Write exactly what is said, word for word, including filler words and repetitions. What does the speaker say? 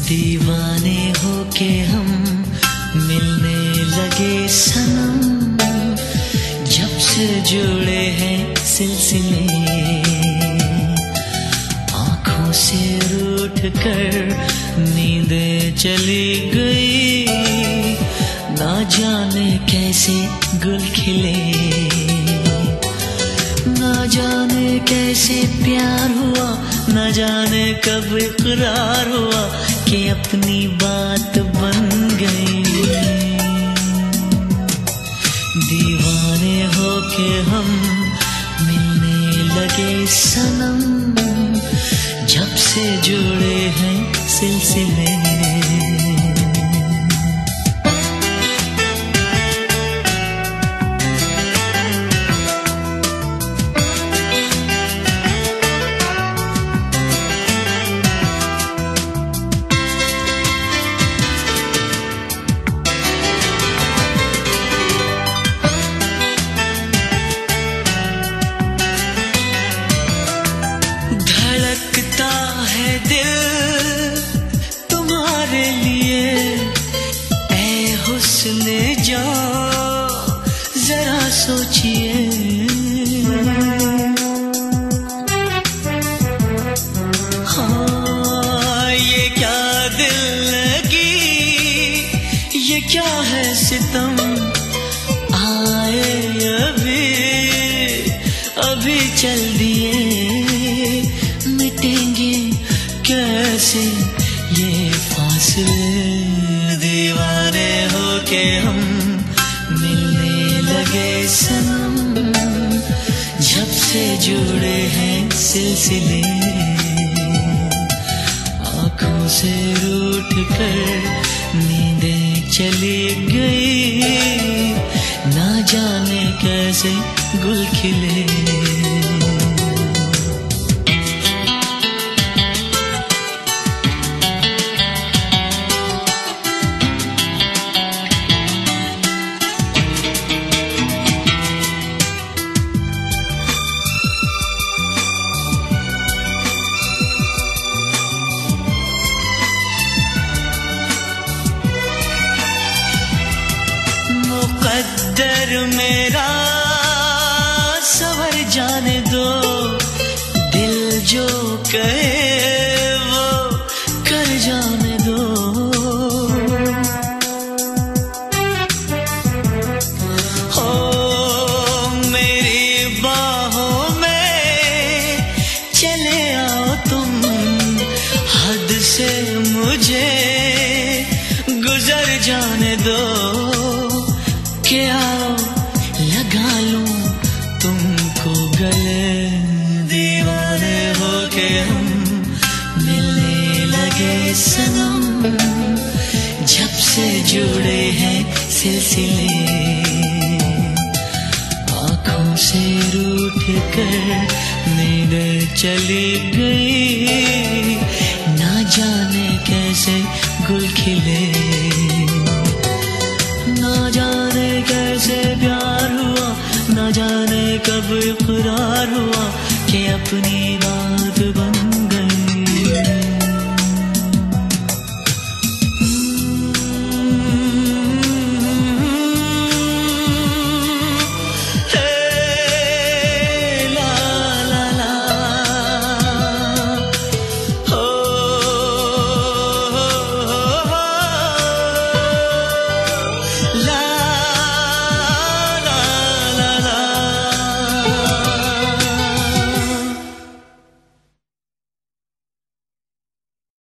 दीवाने होके हम मिलने लगे सनम, जब से जुड़े हैं सिलसिले। आँखों से रूठ कर नींदें चली गई, ना जाने कैसे गुल खिले, ना जाने कैसे प्यार हुआ, ना जाने कब इकरार हुआ कि अपनी बात बन गई। दीवाने होके हम मिलने लगे सनम, जब से जुड़े हैं सिलसिले। धड़कता है दिल तुम्हारे लिए, ऐ हुस्ने जान जरा सोचिए। हाँ, ये क्या दिल लगी, ये क्या है सितम, आए अभी अभी चल दिए, मिटेंगे कैसे ये फासले। दीवाने होके हम मिलने लगे सनम, जब से जुड़े हैं सिलसिले। आँखों से रूठ कर नींदें चली गई, ना जाने कैसे गुल खिले। मुक़द्दर मेरा सवर जाने दो, दिल जो कहे वो कर जाने दो। हो मेरी बाहों में चले आओ तुम, हद से मुझे गुजर जाने दो। क्या लगा लूं तुमको गले, दीवाने होके हम मिलने लगे सनम, जब से जुड़े हैं सिलसिले। आँखों से रूठ कर नींद चली गई, ना जाने कैसे गुल खिले, ना जाने कैसे प्यार हुआ, ना जाने कब इकरार हुआ कि अपनी बात